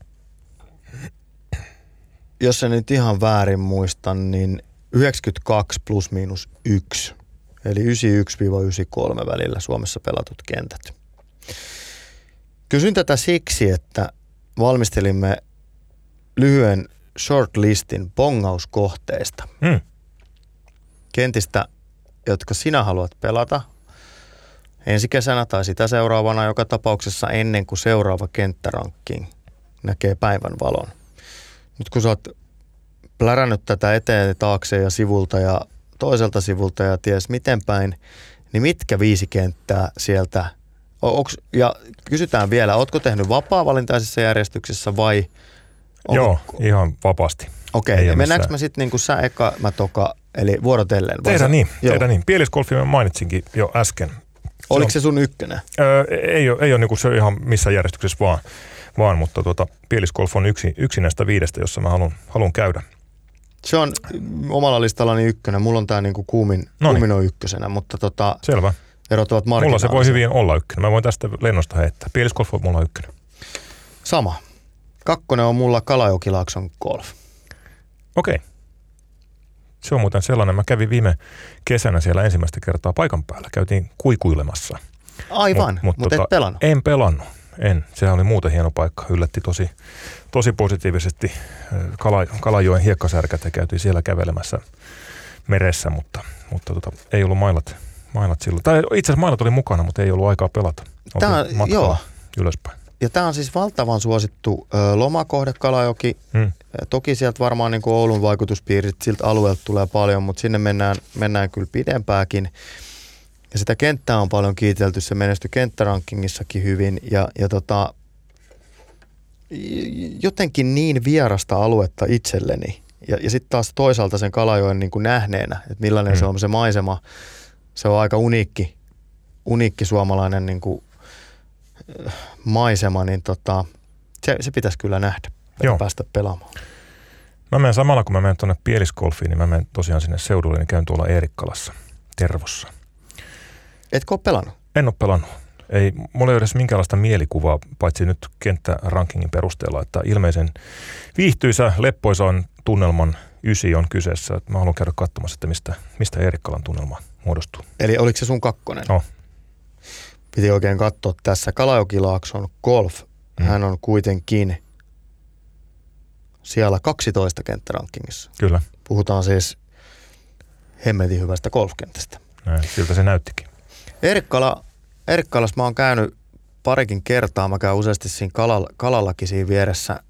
jos en nyt ihan väärin muistan, niin 92 plus miinus 1. Eli 91-93 välillä Suomessa pelatut kentät. Kysyn tätä siksi, että valmistelimme lyhyen shortlistin bongauskohteista. Kentistä, jotka sinä haluat pelata ensi kesänä tai sitä seuraavana, joka tapauksessa ennen kuin seuraava kenttäranking näkee päivän valon. Nyt kun sä oot plärännyt tätä eteen, taakse ja sivulta ja toiselta sivulta ja ties miten päin, niin mitkä 5 kenttää sieltä, ja kysytään vielä, ootko tehnyt vapaa-valintaisessa järjestyksessä vai? Joo, ihan vapaasti. Okei, mennäänkö mä sitten niin kuin sä eka, mä toka, eli vuorotellen? Tehdään niin. Pielis Golfin mä mainitsinkin jo äsken. Oliko se sun ykkönen? Ei ole niin kuin se ihan missä järjestyksessä vaan mutta Pielis Golf on yksi näistä 5, jossa mä haluan käydä. Se on omalla listallani ykkönen. Mulla on tää niinku kuumin on ykkösenä, mutta selvä. Erot ovat marginaalisia. Mulla se voi hyvin olla ykkönen. Mä voin tästä lennosta heittää. Pielis Golf on mulla ykkönen. Sama. 2 on mulla Kalajokilaakson Golf. Okei. Se on muuten sellainen. Mä kävin viime kesänä siellä ensimmäistä kertaa paikan päällä. Käytiin kuikuilemassa. Aivan, mutta et pelannut. En pelannut. Sehän oli muuten hieno paikka. Yllätti tosi positiivisesti. Kalajoen hiekkasärkät ja käytiin siellä kävelemässä meressä, mutta ei ollut mailat silloin. Tai itse asiassa mailat oli mukana, mutta ei ollut aikaa pelata. Matkalla ylöspäin. Ja tämä on siis valtavan suosittu lomakohde Kalajoki. Toki sieltä varmaan niin kuin Oulun vaikutuspiirit siltä alueelta tulee paljon, mutta sinne mennään kyllä pidempääkin. Ja sitä kenttää on paljon kiitelty, se menestyi kenttärankingissakin hyvin ja jotenkin niin vierasta aluetta itselleni. Ja sitten taas toisaalta sen Kalajoen niin kuin nähneenä, että millainen se on se maisema. Se on aika uniikki suomalainen niin kuin maisema, niin se pitäisi kyllä nähdä ja päästä pelaamaan. Mä menen samalla, kun mä menen tuonne Pielis Golfiin, niin mä menen tosiaan sinne seudulle, niin käyn tuolla Eerikkalassa, Tervossa. Etkö ole pelannut? En ole pelannut. Mulla ei ole edes minkäänlaista mielikuvaa, paitsi nyt kenttärankingin perusteella, että ilmeisen viihtyisä, leppoisan tunnelman 9 on kyseessä. Että mä haluan käydä katsomassa, että mistä Eerikkalan tunnelma muodostuu. Eli oliko se sun 2? No. Piti oikein katsoa tässä. Kalajokilaakson golf. Hän on kuitenkin siellä 12 kenttärankingissa. Kyllä. Puhutaan siis hemmetin hyvästä golfkentästä. Näin, siltä se näyttikin. Eerikkalassa mä oon käynyt parikin kertaa. Mä käyn useasti siinä kalallakin siinä vieressä.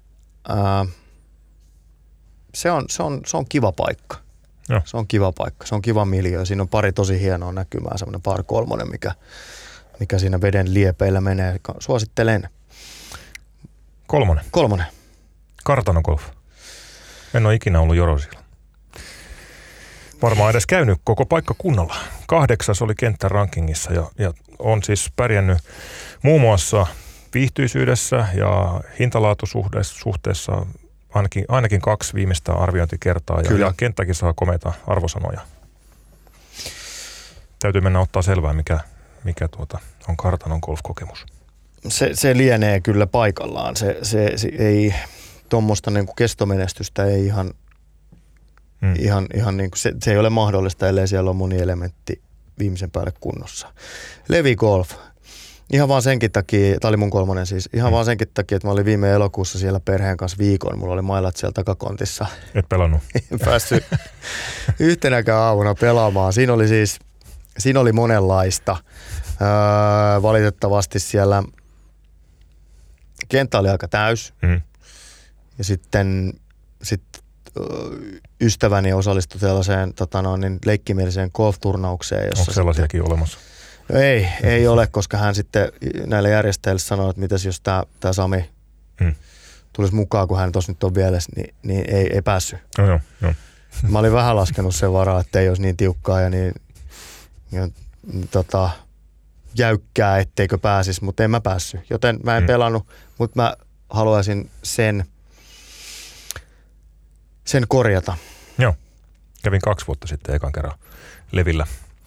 Se on kiva paikka. Joo. Se on kiva paikka. Se on kiva miljöö. Siinä on pari tosi hienoa näkymää. Semmoinen par 3, mikä siinä veden liepeillä menee. Suosittelen. 3. Kartanon golf. En ole ikinä ollut Jorosilla. Varmaan edes käynyt koko paikkakunnalla. 8 oli kenttärankingissa ja on siis pärjännyt muun muassa viihtyisyydessä ja hintalaatusuhteessa ainakin 2 viimeistä arviointikertaa. Ja kenttäkin saa komeita arvosanoja. Täytyy mennä ottaa selvää, mikä on kartanon golf-kokemus. Se lienee kyllä paikallaan. Se ei tuommoista niin kuin kestomenestystä ei ihan niin kuin se ei ole mahdollista, ellei siellä ole moni elementti viimeisen päälle kunnossa. Levi Golf. Ihan vaan senkin takia, tämä oli mun 3 siis, ihan vaan senkin takia, että mä olin viime elokuussa siellä perheen kanssa viikon. Mulla oli mailat siellä takakontissa. Et pelannut? En päässyt yhtenäkään aamuna pelaamaan. Siinä oli monenlaista. Valitettavasti siellä kenttä oli aika täys. Ja sitten ystäväni osallistui sellaiseen leikkimieliseen golf-turnaukseen. Onko sellaisiakin olemassa? Ei ole, koska hän sitten näille järjestäjille sanoi, että mitäs jos tämä Sami tulisi mukaan, kun hän tuossa nyt on vielä, niin ei päässyt. Joo. Mä olin vähän laskenut sen varaa, että ei olisi niin tiukkaa ja niin jäykkää, etteikö pääsisi, mutta en mä päässyt. Joten mä en pelannut, mutta mä haluaisin sen korjata. Joo. Kävin 2 vuotta sitten ekan kerran Levillä.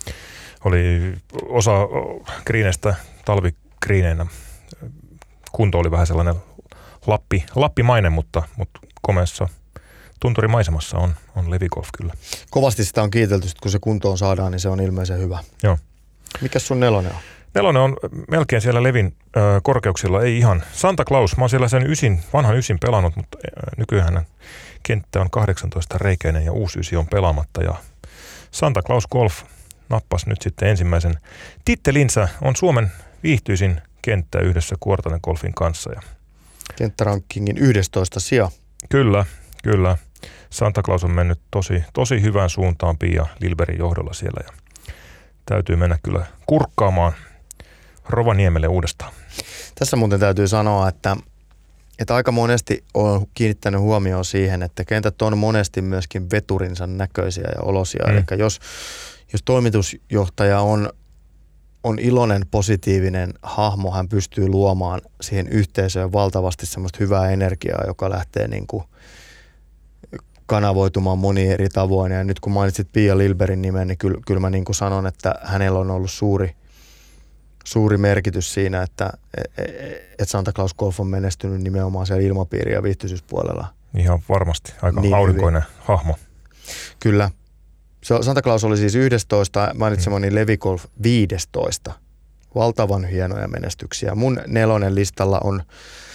Oli osa griineistä talvikriineinä. Kunto oli vähän sellainen lappimainen, mutta komeassa tunturimaisemassa on Levi-golf kyllä. Kovasti sitä on kiitelty, että kun se kuntoon saadaan, niin se on ilmeisen hyvä. Joo. Mikäs sun 4 on? 4 on melkein siellä Levin korkeuksilla, ei ihan. Santa Claus, mä oon siellä sen vanhan 9 pelannut, mutta nykyään kenttä on 18 reikäinen ja uusi 9 on pelaamatta. Ja Santa Claus Golf nappasi nyt sitten ensimmäisen tittelinsä, on Suomen viihtyisin kenttä yhdessä Kuortanen Golfin kanssa. Ja kenttärankingin 11 sija. Kyllä. Santa Claus on mennyt tosi hyvään suuntaan Pia Lilberin johdolla siellä ja täytyy mennä kyllä kurkkaamaan Rovaniemelle uudestaan. Tässä muuten täytyy sanoa, että aika monesti on kiinnittänyt huomioon siihen, että kentät on monesti myöskin veturinsa näköisiä ja olosia. Eli jos toimitusjohtaja on iloinen, positiivinen hahmo, hän pystyy luomaan siihen yhteisöön valtavasti semmoista hyvää energiaa, joka lähtee niin kuin kanavoitumaan moni eri tavoin. Ja nyt kun mainitsit Pia Lilberin nimen, niin kyllä mä niin kuin sanon, että hänellä on ollut suuri merkitys siinä, että Santa Claus Golf on menestynyt nimenomaan siellä ilmapiiri- ja viihtyisyyspuolella. Ihan varmasti. Aika niin aurinkoinen hahmo. Kyllä. Santa Claus oli siis 11, mainitsemani Levi Golf 15. Valtavan hienoja menestyksiä. Mun 4 listalla on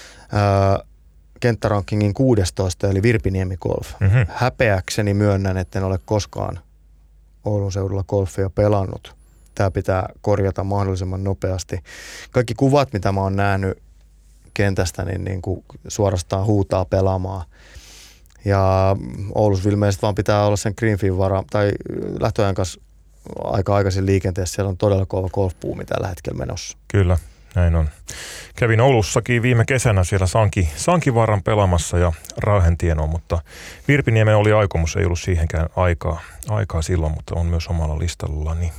kenttärankingin 16, eli Virpiniemi Golf. Häpeäkseni myönnän, etten ole koskaan Oulun seudulla golfia pelannut. Tämä pitää korjata mahdollisimman nopeasti. Kaikki kuvat, mitä mä oon nähnyt kentästä, niin kuin suorastaan huutaa pelaamaan. Ja Oulussa ilmeisesti vaan pitää olla sen greenfield vara tai lähtöajan kanssa aika aikaisin liikenteessä. Siellä on todella kova golfpuumi tällä hetkellä menossa. Kyllä, näin on. Kävin Oulussakin viime kesänä siellä Sankivaaran pelaamassa ja Rauhentienoon, mutta Virpiniemen oli aikomus, ei ollut siihenkään aikaa silloin, mutta on myös omalla listallani.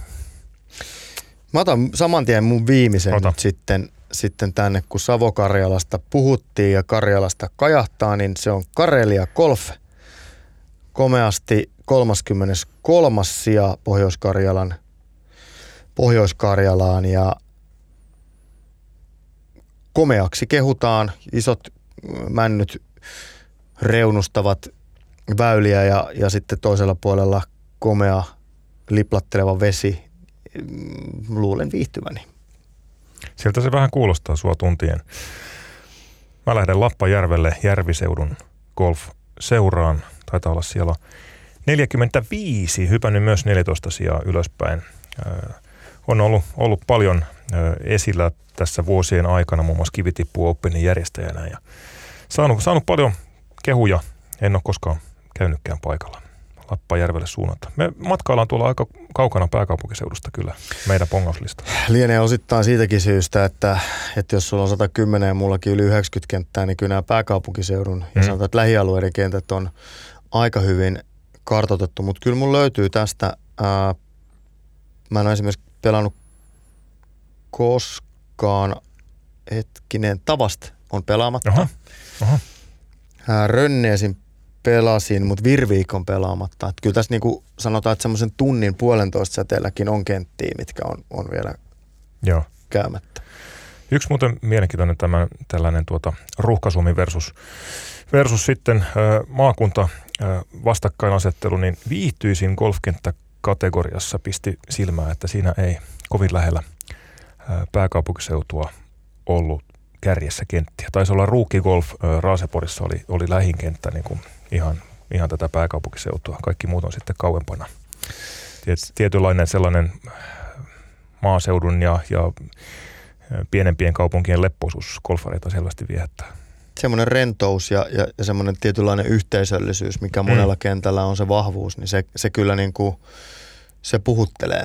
Mä otan saman tien mun viimeisen nyt sitten tänne, kun Savo-Karjalasta puhuttiin ja Karjalasta kajahtaa, niin se on Karelia Golf. Komeasti 33. sija Pohjois-Karjalaan ja komeaksi kehutaan, isot männyt reunustavat väyliä ja sitten toisella puolella komea liplatteleva vesi. Luulen viihtyväni. Sieltä se vähän kuulostaa sua tuntien. Mä lähden Lappajärvelle Järviseudun golf-seuraan. Taitaa olla siellä 45, hypännyt myös 14 sijaa ylöspäin. On ollut paljon esillä tässä vuosien aikana, muun muassa Kivitippu Openin järjestäjänä ja saanut paljon kehuja. En ole koskaan käynytkään paikalla Lappajärvelle suunnata. Me matkaillaan tuolla aika kaukana pääkaupunkiseudusta kyllä meidän pongauslista. Lienee osittain siitäkin syystä, että jos sulla on 110 ja mullakin yli 90 kenttää, niin kyllä nämä pääkaupunkiseudun ja sanotaan, että lähialueiden kentät on aika hyvin kartoitettu. Mutta kyllä mun löytyy tästä, mä en ole esimerkiksi pelannut koskaan, Tavast on pelaamatta. Aha. Rönneesin pelasin, mutta Virviik on pelaamatta. Että kyllä tässä niinku sanotaan, että semmoisen tunnin puolentoista säteelläkin on kenttiä, mitkä on vielä käymättä. Yksi muuten mielenkiintoinen tällainen Ruuhka-Suomi versus sitten maakunta vastakkainasettelu, niin viihtyisin golfkenttäkategoriassa pisti silmään, että siinä ei kovin lähellä pääkaupunkiseutua ollut kärjessä kenttiä. Taisi olla Ruukki-golf Raaseporissa oli lähin kenttä niin kuin ihan tätä pääkaupunkiseutua. Kaikki muut on sitten kauempana. Tietynlainen sellainen maaseudun ja pienempien kaupunkien leppoisuus golfareita selvästi viehättää. Semmoinen rentous ja semmoinen tietynlainen yhteisöllisyys, mikä monella kentällä on se vahvuus, niin se kyllä niin kuin, se puhuttelee.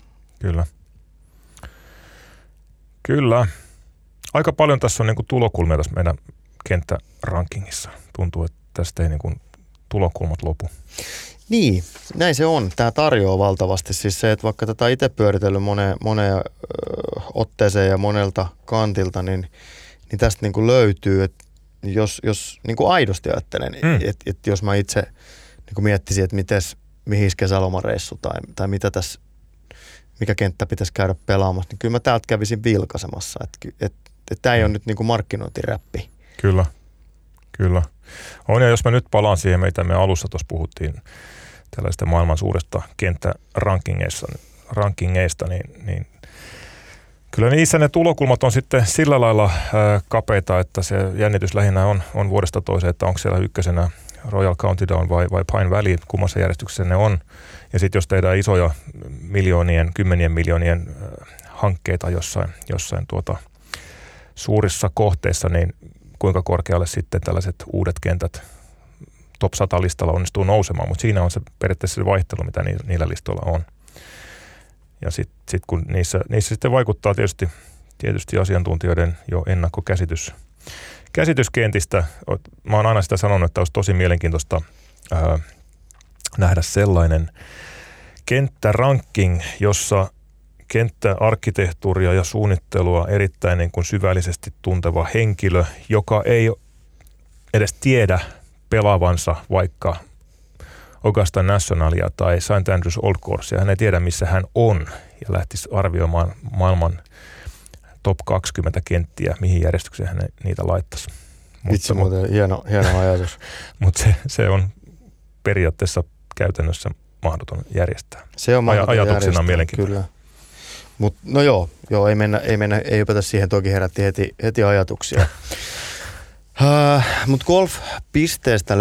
Kyllä. Aika paljon tässä on niin kuin tulokulmia tässä meidän kenttärankingissa. Tuntuu, että tästä ei niin kuin tulokulmat lopu. Niin, näin se on. Tämä tarjoaa valtavasti. Siis se, että vaikka tätä itse pyöritellyt moneen otteeseen ja monelta kantilta, niin tästä niin kuin löytyy, että jos niin kuin aidosti ajattelen, että jos mä itse niin kuin miettisin, että mihin kesälomareissu tai mitä tässä, mikä kenttä pitäisi käydä pelaamassa, niin kyllä mä täältä kävisin vilkaisemassa. Että tämä ei ole nyt niin kuin markkinointiräppi. Kyllä. On, ja jos mä nyt palaan siihen, mitä me alussa tuossa puhuttiin tällaista maailman suuresta kenttärankingeista, niin kyllä niissä ne tulokulmat on sitten sillä lailla kapeita, että se jännitys lähinnä on vuodesta toiseen, että onko siellä ykkösenä Royal Countdown vai Pine Valley, kummassa järjestyksessä ne on. Ja sitten jos tehdään isoja kymmenien miljoonien hankkeita jossain suurissa kohteissa, niin kuinka korkealle sitten tällaiset uudet kentät top 100 listalla onnistuu nousemaan, mutta siinä on se periaatteessa se vaihtelu, mitä niillä listoilla on. Ja sitten kun niissä sitten vaikuttaa tietysti asiantuntijoiden jo ennakkokäsitys kentistä. Mä oon aina sitä sanonut, että olisi tosi mielenkiintoista nähdä sellainen kenttäranking, jossa kenttäarkkitehtuuria ja suunnittelua erittäin niin kuin syvällisesti tunteva henkilö, joka ei edes tiedä pelaavansa vaikka Augusta Nationalia tai St. Andrews Old Coursea. Hän ei tiedä, missä hän on ja lähtisi arvioimaan maailman top 20 kenttiä, mihin järjestykseen hän niitä laittaisi. Itse muuten hieno ajatus. Mutta se on periaatteessa käytännössä mahdoton järjestää. Se on mahdoton ajatuksena mielenkiintoinen. Kyllä. Mutta no ei hypätä siihen, toki herätti heti ajatuksia. Mutta golf-pisteestä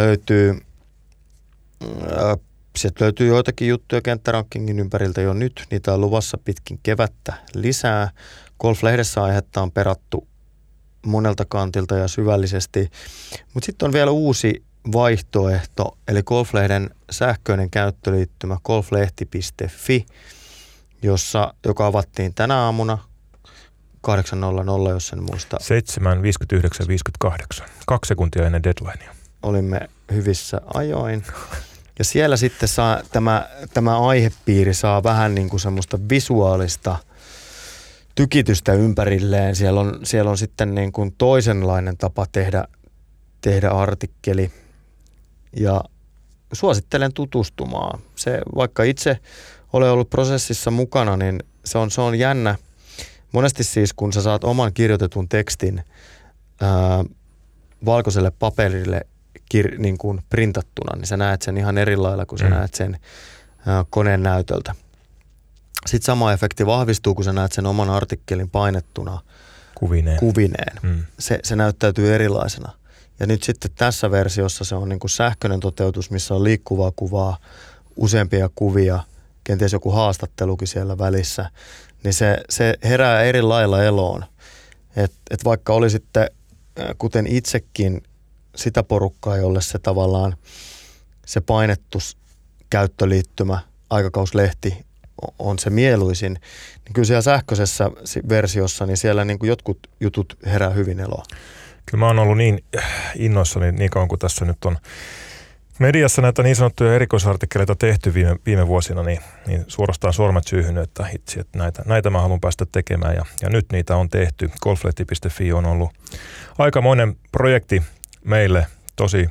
sieltä löytyy joitakin juttuja kenttärankingin ympäriltä jo nyt. Niitä on luvassa pitkin kevättä lisää. Golf-lehdessä aihetta on perattu monelta kantilta ja syvällisesti. Mutta sitten on vielä uusi vaihtoehto, eli Golf-lehden sähköinen käyttöliittymä golflehti.fi, joka avattiin tänä aamuna 8.00, jos sen muista. 7.59.58. 2 sekuntia ennen deadlinea. Olimme hyvissä ajoin. Ja siellä sitten tämä aihepiiri saa vähän niin kuin semmoista visuaalista tykitystä ympärilleen. Siellä on sitten niin kuin toisenlainen tapa tehdä artikkeli. Ja suosittelen tutustumaan. Se, vaikka itse olen ollut prosessissa mukana, niin se on jännä. Monesti siis, kun sä saat oman kirjoitetun tekstin valkoiselle paperille niin kuin printattuna, niin sä näet sen ihan eri lailla kuin sä näet sen koneen näytöltä. Sitten sama efekti vahvistuu, kun sä näet sen oman artikkelin painettuna kuvineen. Se näyttäytyy erilaisena. Ja nyt sitten tässä versiossa se on niin kuin sähköinen toteutus, missä on liikkuvaa kuvaa, useampia kuvia, kenties joku haastattelukin siellä välissä, niin se herää eri lailla eloon. Et vaikka oli sitten, kuten itsekin, sitä porukkaa, jolle se tavallaan se painettu käyttöliittymä, aikakauslehti on se mieluisin, niin kyllä siellä sähköisessä versiossa, niin siellä niin kuin jotkut jutut herää hyvin eloon. Kyllä mä oon ollut niin innoissani niin kauan kuin tässä nyt on mediassa näitä niin sanottuja erikoisartikkeleita tehty viime vuosina, niin suorastaan sormet syyhynyt, että hitsi, että näitä mä haluan päästä tekemään. Ja nyt niitä on tehty. Golflehti.fi on ollut aikamoinen projekti meille, tosi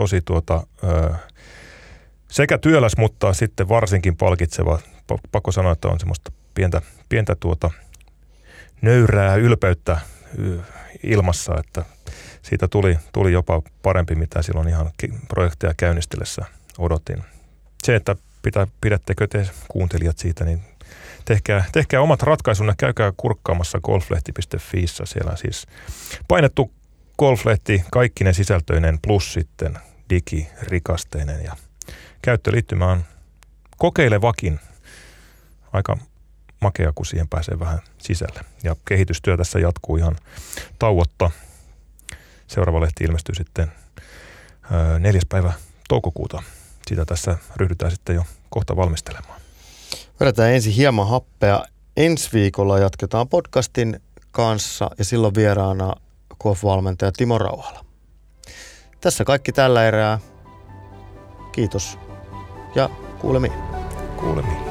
sekä työläs, mutta sitten varsinkin palkitseva. Pakko sanoa, että on semmoista pientä nöyrää ylpeyttä ilmassa, että siitä tuli jopa parempi, mitä silloin ihan projekteja käynnistellessä odotin. Se, että pidättekö te kuuntelijat siitä, niin tehkää omat ratkaisunne, käykää kurkkaamassa golflehti.fiissä. Siellä siis painettu golflehti, kaikkinen sisältöinen plus sitten digirikasteinen ja käyttöliittymä on kokeilevakin. Aika makea, kun siihen pääsee vähän sisälle. Ja kehitystyö tässä jatkuu ihan tauotta. Seuraava lehti ilmestyy sitten 4. päivä toukokuuta. Sitä tässä ryhdytään sitten jo kohta valmistelemaan. Vedetään ensin hieman happea. Ensi viikolla jatketaan podcastin kanssa ja silloin vieraana golf-valmentaja Timo Rauhala. Tässä kaikki tällä erää. Kiitos ja kuulemiin.